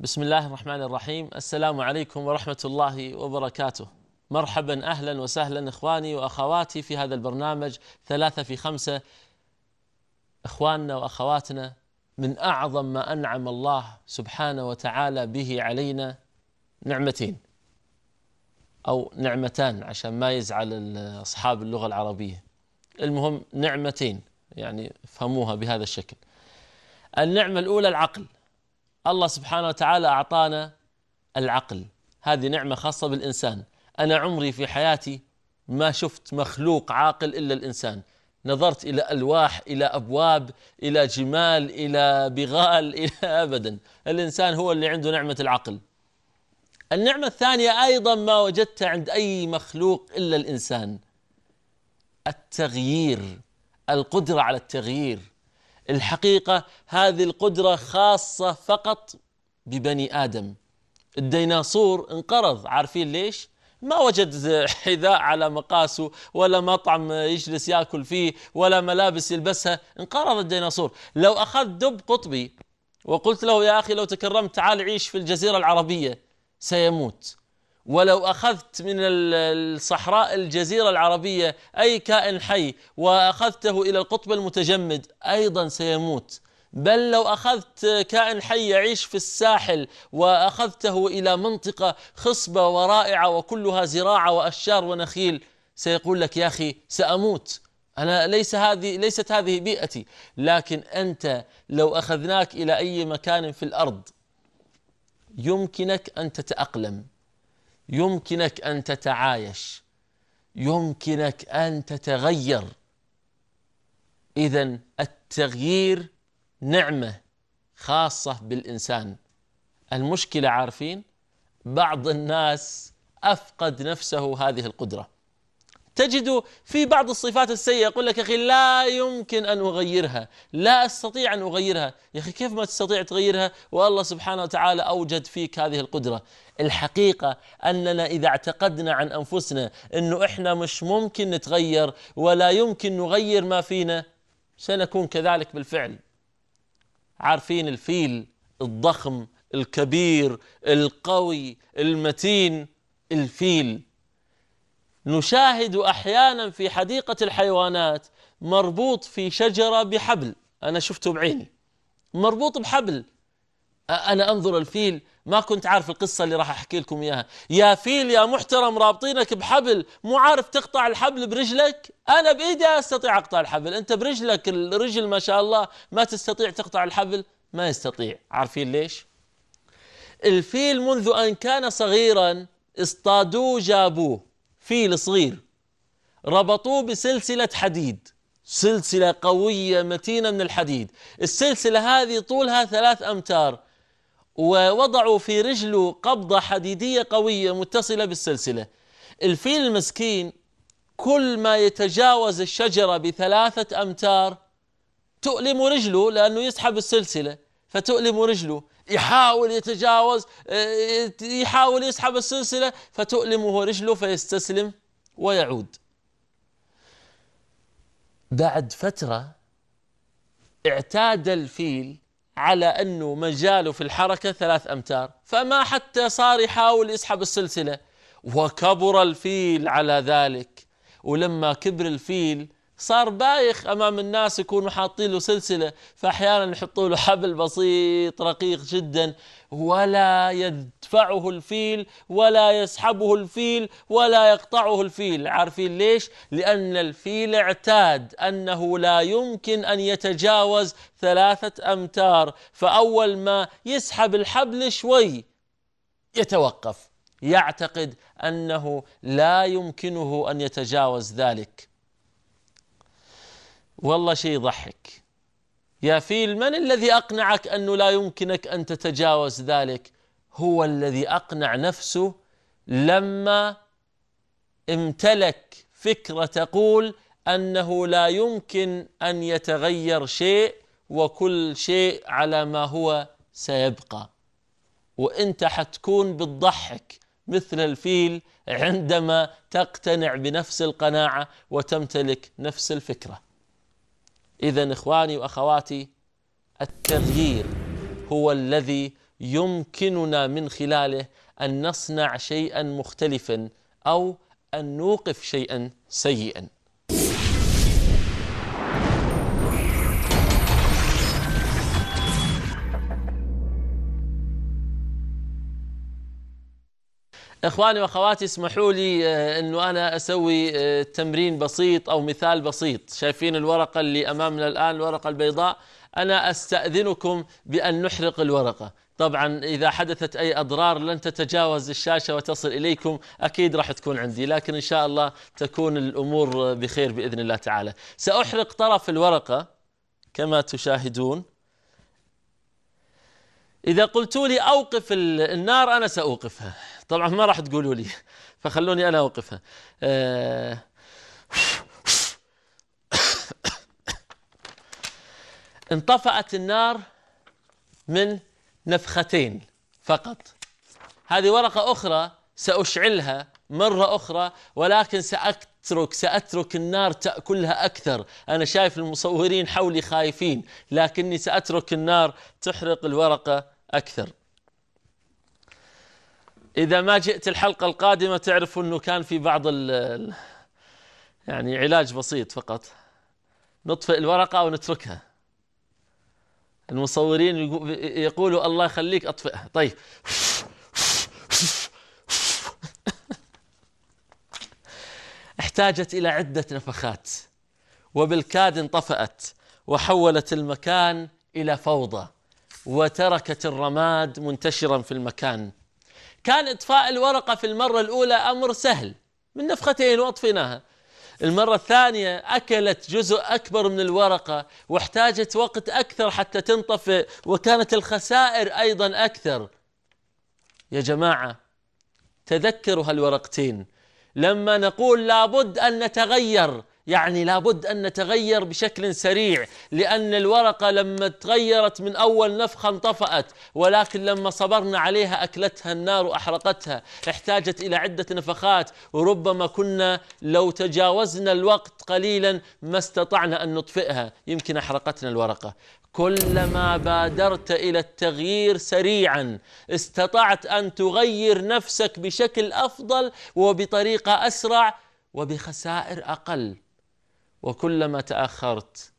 بسم الله الرحمن الرحيم. السلام عليكم ورحمة الله وبركاته. مرحبا أهلا وسهلا إخواني وأخواتي في هذا البرنامج 3 في 5. إخواننا وأخواتنا، من أعظم ما أنعم الله سبحانه وتعالى به علينا نعمتين أو نعمتان عشان ما يزعل أصحاب اللغة العربية. المهم نعمتين، يعني فهموها بهذا الشكل. النعمة الأولى العقل. الله سبحانه وتعالى أعطانا العقل، هذه نعمة خاصة بالإنسان. أنا عمري في حياتي ما شفت مخلوق عاقل إلا الإنسان. نظرت إلى ألواح، إلى أبواب، إلى جمال، إلى بغال، إلى أبدا الإنسان هو اللي عنده نعمة العقل. النعمة الثانية أيضا ما وجدت عند أي مخلوق إلا الإنسان: التغيير، القدرة على التغيير. الحقيقة هذه القدرة خاصة فقط ببني آدم. الديناصور انقرض، عارفين ليش؟ ما وجد حذاء على مقاسه، ولا مطعم يجلس يأكل فيه، ولا ملابس يلبسها. انقرض الديناصور. لو أخذ دب قطبي وقلت له يا أخي لو تكرمت تعال عيش في الجزيرة العربية، سيموت. ولو أخذت من الصحراء الجزيرة العربية أي كائن حي وأخذته إلى القطب المتجمد أيضا سيموت. بل لو أخذت كائن حي يعيش في الساحل وأخذته إلى منطقة خصبة ورائعة وكلها زراعة وأشجار ونخيل، سيقول لك يا أخي سأموت، أنا ليست هذه بيئتي. لكن أنت لو أخذناك إلى أي مكان في الأرض يمكنك أن تتأقلم، يمكنك أن تتعايش، يمكنك أن تتغير. إذن التغيير نعمة خاصة بالإنسان. المشكلة عارفين، بعض الناس أفقد نفسه هذه القدرة. تجد في بعض الصفات السيئة يقول لك يا أخي لا يمكن أن أغيرها، لا أستطيع أن أغيرها. يا أخي كيف ما تستطيع تغيرها والله سبحانه وتعالى أوجد فيك هذه القدرة؟ الحقيقة أننا إذا اعتقدنا عن أنفسنا أنه إحنا مش ممكن نتغير ولا يمكن نغير ما فينا، سنكون كذلك بالفعل. عارفين الفيل الضخم الكبير القوي المتين، الفيل نشاهد أحيانا في حديقة الحيوانات مربوط في شجرة بحبل، أنا شفته بعيني مربوط بحبل. أنا أنظر الفيل، ما كنت عارف القصة اللي راح أحكي لكم إياها. يا فيل يا محترم، رابطينك بحبل، مو عارف تقطع الحبل برجلك؟ أنا بإيدي أستطيع أقطع الحبل، أنت برجلك الرجل ما شاء الله ما تستطيع تقطع الحبل؟ ما يستطيع. عارفين ليش؟ الفيل منذ أن كان صغيرا اصطادوه، جابوه فيل صغير، ربطوه بسلسلة حديد، سلسلة قوية متينة من الحديد. السلسلة هذه طولها 3 أمتار، ووضعوا في رجله قبضة حديدية قوية متصلة بالسلسلة. الفيل المسكين كل ما يتجاوز الشجرة ب3 أمتار تؤلم رجله، لأنه يسحب السلسلة فتؤلم رجله. يحاول يتجاوز، يحاول يسحب السلسلة فتؤلمه رجله فيستسلم ويعود. بعد فترة اعتاد الفيل على أنه مجاله في الحركة 3 أمتار، فما حتى صار يحاول يسحب السلسلة، وكبر الفيل على ذلك. ولما كبر الفيل صار بايخ أمام الناس يكونوا حاطين له سلسلة، فأحيانا يحطوا له حبل بسيط رقيق جدا، ولا يدفعه الفيل ولا يسحبه الفيل ولا يقطعه الفيل. عارفين ليش؟ لأن الفيل اعتاد أنه لا يمكن أن يتجاوز 3 أمتار، فأول ما يسحب الحبل شوي يتوقف، يعتقد أنه لا يمكنه أن يتجاوز ذلك. والله شيء يضحك. يا فيل، من الذي أقنعك أنه لا يمكنك أن تتجاوز ذلك؟ هو الذي أقنع نفسه لما امتلك فكرة تقول أنه لا يمكن أن يتغير شيء وكل شيء على ما هو سيبقى. وإنت حتكون بتضحك مثل الفيل عندما تقتنع بنفس القناعة وتمتلك نفس الفكرة. إذن إخواني وأخواتي، التغيير هو الذي يمكننا من خلاله أن نصنع شيئا مختلفا أو أن نوقف شيئا سيئا. إخواني وأخواتي، اسمحوا لي أنه أنا أسوي تمرين بسيط أو مثال بسيط. شايفين الورقة اللي أمامنا الآن، الورقة البيضاء؟ أنا أستأذنكم بأن نحرق الورقة. طبعا إذا حدثت أي أضرار لن تتجاوز الشاشة وتصل إليكم، أكيد راح تكون عندي، لكن إن شاء الله تكون الأمور بخير بإذن الله تعالى. سأحرق طرف الورقة كما تشاهدون. إذا قلتوا لي أوقف النار أنا سأوقفها، طبعا ما راح تقولوا لي، فخلوني أنا أوقفها. انطفأت النار من نفختين فقط. هذه ورقة أخرى سأشعلها مرة أخرى، ولكن سأترك النار تأكلها أكثر. أنا شايف المصورين حولي خايفين، لكني سأترك النار تحرق الورقة أكثر. إذا ما جئت الحلقة القادمة تعرفوا أنه كان في بعض يعني علاج بسيط فقط، نطفئ الورقة ونتركها. المصورين يقولوا الله يخليك أطفئها. طيب احتاجت إلى عدة نفخات، وبالكاد انطفأت وحولت المكان إلى فوضى، وتركت الرماد منتشرا في المكان. كان إطفاء الورقة في المرة الأولى أمر سهل، من نفختين وأطفيناها. المرة الثانية أكلت جزء أكبر من الورقة واحتاجت وقت أكثر حتى تنطفئ، وكانت الخسائر أيضا أكثر. يا جماعة تذكروا هالورقتين. لما نقول لابد أن نتغير، يعني لابد أن نتغير بشكل سريع، لأن الورقة لما تغيرت من أول نفخة انطفأت، ولكن لما صبرنا عليها أكلتها النار وأحرقتها. احتاجت إلى عدة نفخات، وربما كنا لو تجاوزنا الوقت قليلا ما استطعنا أن نطفئها، يمكن أحرقتنا الورقة. كلما بادرت إلى التغيير سريعا استطعت أن تغير نفسك بشكل أفضل وبطريقة أسرع وبخسائر أقل. وكلما تأخرت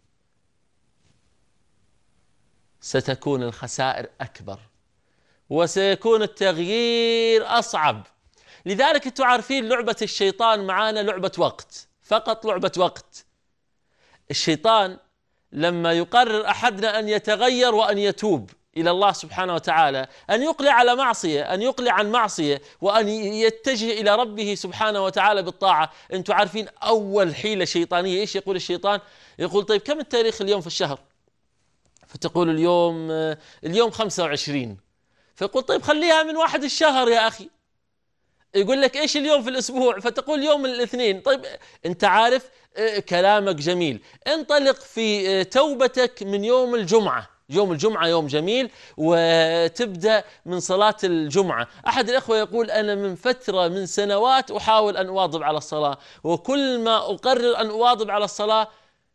ستكون الخسائر أكبر وسيكون التغيير أصعب. لذلك أنتم عارفين لعبة الشيطان معانا لعبة وقت، فقط لعبة وقت. الشيطان لما يقرر أحدنا أن يتغير وأن يتوب إلى الله سبحانه وتعالى، أن يقلع على معصية، أن يقلع عن معصية، وأن يتجه إلى ربه سبحانه وتعالى بالطاعة، أنتم عارفين أول حيلة شيطانية إيش يقول الشيطان؟ يقول طيب كم التاريخ اليوم في الشهر؟ فتقول اليوم 25. فيقول طيب خليها من 1 الشهر يا أخي. يقول لك إيش اليوم في الأسبوع؟ فتقول يوم الاثنين. طيب أنت عارف كلامك جميل، انطلق في توبتك من يوم الجمعة. يوم الجمعة يوم جميل، وتبدأ من صلاة الجمعة. أحد الأخوة يقول أنا من فترة من سنوات أحاول أن أواظب على الصلاة، وكل ما أقرر أن أواظب على الصلاة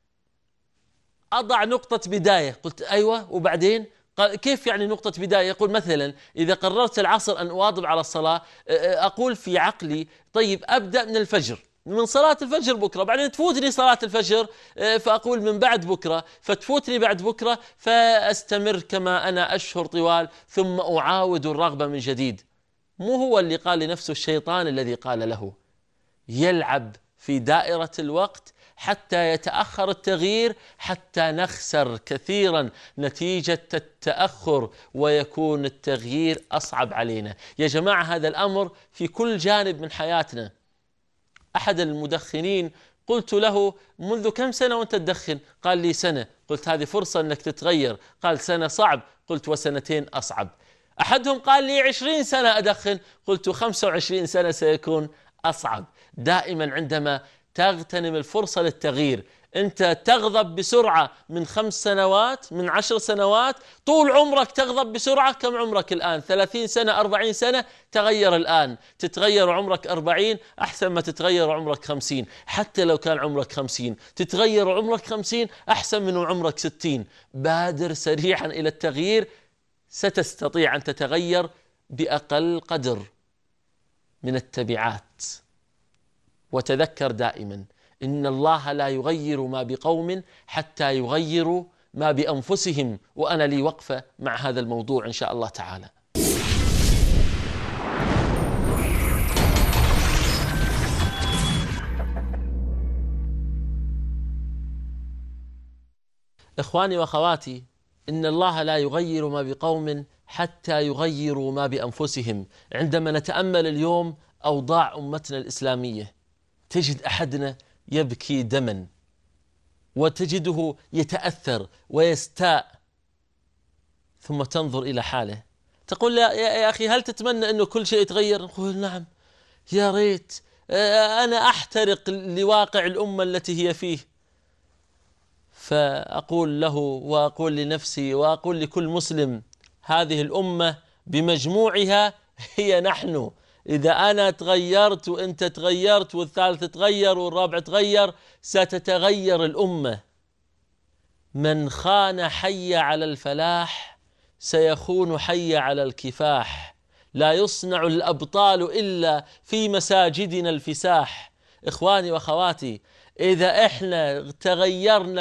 أضع نقطة بداية. قلت أيوة وبعدين؟ قال كيف يعني نقطة بداية؟ يقول مثلا إذا قررت العصر أن أواظب على الصلاة، أقول في عقلي طيب أبدأ من الفجر، من صلاة الفجر بكرة، بعدين تفوتني صلاة الفجر فأقول من بعد بكرة، فتفوتني بعد بكرة، فأستمر كما أنا أشهر طوال، ثم أعاود الرغبة من جديد. مو هو اللي قال لنفسه الشيطان الذي قال له يلعب في دائرة الوقت حتى يتأخر التغيير، حتى نخسر كثيرا نتيجة التأخر ويكون التغيير أصعب علينا. يا جماعة هذا الأمر في كل جانب من حياتنا. أحد المدخنين قلت له منذ كم سنة وأنت تدخن؟ قال لي سنة. قلت هذه فرصة أنك تتغير. قال سنة صعب. قلت وسنتين أصعب. أحدهم قال لي 20 سنة أدخن. قلت 25 سنة سيكون أصعب. دائما عندما تغتنم الفرصة للتغيير، أنت تغضب بسرعة من 5 سنوات، من 10 سنوات، طول عمرك تغضب بسرعة. كم عمرك الآن؟ 30 سنة 40 سنة. تغير الآن، تتغير عمرك 40 أحسن ما تتغير عمرك 50. حتى لو كان عمرك 50 تتغير عمرك 50 أحسن من عمرك 60. بادر سريعا إلى التغيير ستستطيع أن تتغير بأقل قدر من التبعات. وتذكر دائما إن الله لا يغير ما بقوم حتى يغيروا ما بأنفسهم. وأنا لي وقفة مع هذا الموضوع إن شاء الله تعالى. إخواني وأخواتي، إن الله لا يغير ما بقوم حتى يغيروا ما بأنفسهم. عندما نتأمل اليوم أوضاع أمتنا الإسلامية تجد أحدنا يبكي دما، وتجده يتأثر ويستاء، ثم تنظر إلى حاله تقول يا أخي هل تتمنى أنه كل شيء يتغير؟ نقول نعم يا ريت، أنا أحترق لواقع الأمة التي هي فيه. فأقول له وأقول لنفسي وأقول لكل مسلم: هذه الأمة بمجموعها هي نحن. إذا أنا تغيرت وأنت تغيرت والثالث تغير والرابع تغير، ستتغير الأمة. من خان حي على الفلاح سيخون حي على الكفاح. لا يصنع الأبطال إلا في مساجدنا الفساح. إخواني وأخواتي، إذا إحنا تغيرنا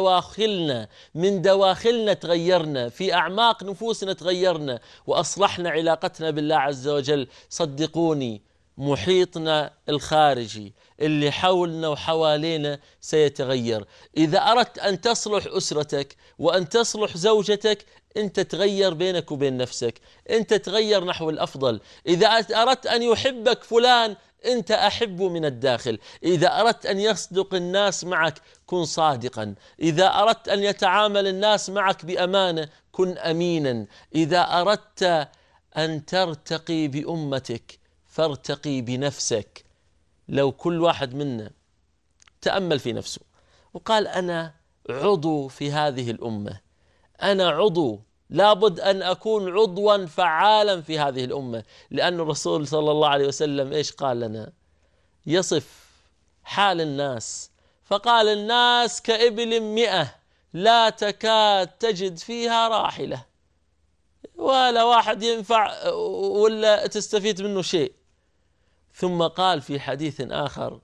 من دواخلنا تغيرنا، في أعماق نفوسنا تغيرنا، وأصلحنا علاقتنا بالله عز وجل، صدقوني محيطنا الخارجي اللي حولنا وحوالينا سيتغير. إذا أردت أن تصلح أسرتك وأن تصلح زوجتك، أنت تغير بينك وبين نفسك، أنت تغير نحو الأفضل. إذا أردت أن يحبك فلان، أنت أحبه من الداخل. إذا أردت أن يصدق الناس معك، كن صادقا. إذا أردت أن يتعامل الناس معك بأمانة، كن أمينا. إذا أردت أن ترتقي بأمتك، فارتقي بنفسك. لو كل واحد منا تأمل في نفسه وقال: أنا عضو في هذه الأمة، أنا عضو، لابد أن أكون عضوا فعالا في هذه الأمة. لأن الرسول صلى الله عليه وسلم إيش قال لنا؟ يصف حال الناس فقال: الناس كإبل 100 لا تكاد تجد فيها راحلة، ولا واحد ينفع ولا تستفيد منه شيء. ثم قال في حديث آخر: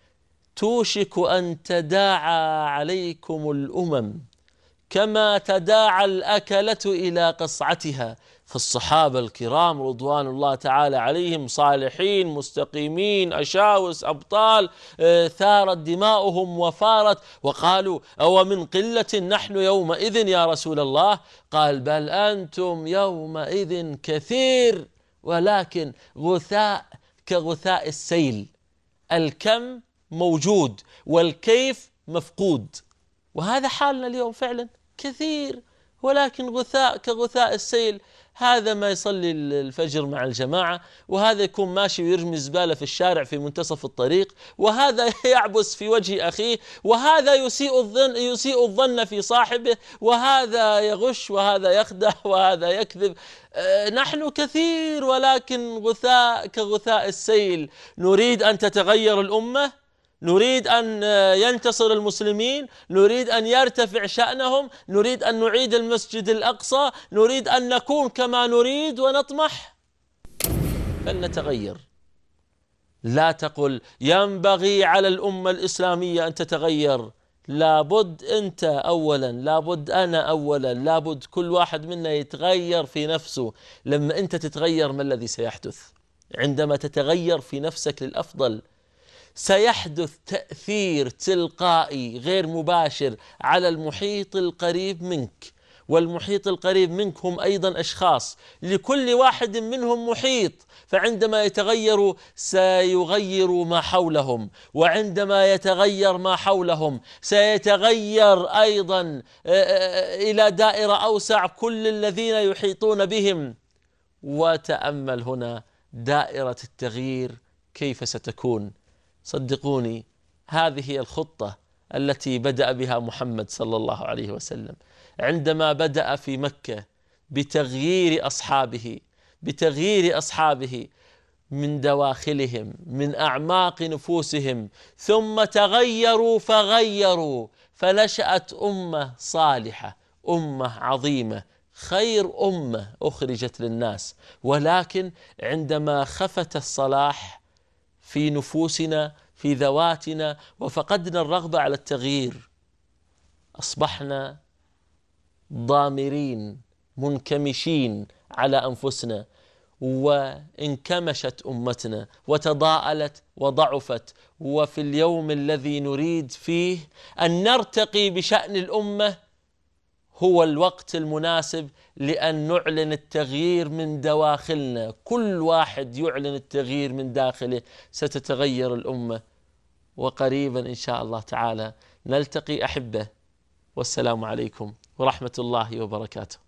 توشك أن تداعى عليكم الأمم كما تداعى الأكلة إلى قصعتها. فالصحابة الكرام رضوان الله تعالى عليهم صالحين مستقيمين أشاوس أبطال، ثارت دماؤهم وفارت، وقالوا: أو من قلة نحن يومئذ يا رسول الله؟ قال: بل أنتم يومئذ كثير، ولكن غثاء كغثاء السيل. الكم موجود والكيف مفقود. وهذا حالنا اليوم فعلا، كثير ولكن غثاء كغثاء السيل. هذا ما يصلي الفجر مع الجماعة، وهذا يكون ماشي ويرمي زبالة في الشارع في منتصف الطريق، وهذا يعبس في وجه أخيه، وهذا يسيء الظن في صاحبه، وهذا يغش وهذا يخدع وهذا يكذب. نحن كثير ولكن غثاء كغثاء السيل. نريد أن تتغير الأمة، نريد أن ينتصر المسلمين، نريد أن يرتفع شأنهم، نريد أن نعيد المسجد الأقصى، نريد أن نكون كما نريد ونطمح، فلنتغير. لا تقل ينبغي على الأمة الإسلامية أن تتغير. لابد أنت أولا، لابد أنا أولا، لابد كل واحد منا يتغير في نفسه. لما أنت تتغير، ما الذي سيحدث؟ عندما تتغير في نفسك للأفضل، سيحدث تأثير تلقائي غير مباشر على المحيط القريب منك. والمحيط القريب منك هم أيضا أشخاص، لكل واحد منهم محيط، فعندما يتغيروا سيغيروا ما حولهم، وعندما يتغير ما حولهم سيتغير أيضا إلى دائرة أوسع كل الذين يحيطون بهم. وتأمل هنا دائرة التغيير كيف ستكون. صدقوني هذه هي الخطة التي بدأ بها محمد صلى الله عليه وسلم عندما بدأ في مكة بتغيير أصحابه من دواخلهم، من أعماق نفوسهم، ثم تغيروا فغيروا، فنشأت أمة صالحة، أمة عظيمة خير أمة أخرجت للناس، ولكن عندما خفت الصلاح في نفوسنا في ذواتنا وفقدنا الرغبة على التغيير، أصبحنا ضامرين منكمشين على أنفسنا، وانكمشت أمتنا وتضاءلت وضعفت. وفي اليوم الذي نريد فيه أن نرتقي بشأن الأمة هو الوقت المناسب لأن نعلن التغيير من دواخلنا. كل واحد يعلن التغيير من داخله ستتغير الأمة. وقريبا إن شاء الله تعالى نلتقي أحبة، والسلام عليكم ورحمة الله وبركاته.